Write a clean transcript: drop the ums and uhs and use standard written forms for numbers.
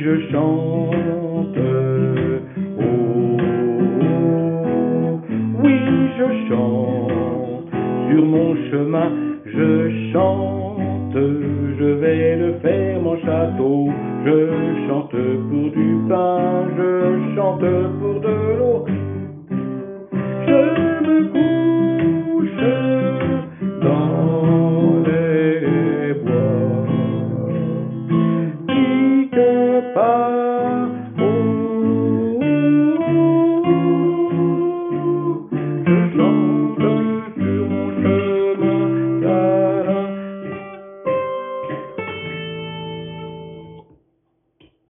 je chante. Oh, oui, je chante. Sur mon chemin, je chante. Je vais le faire, mon château. Je chante pour du pain, je chante pour de l'eau. Je me couche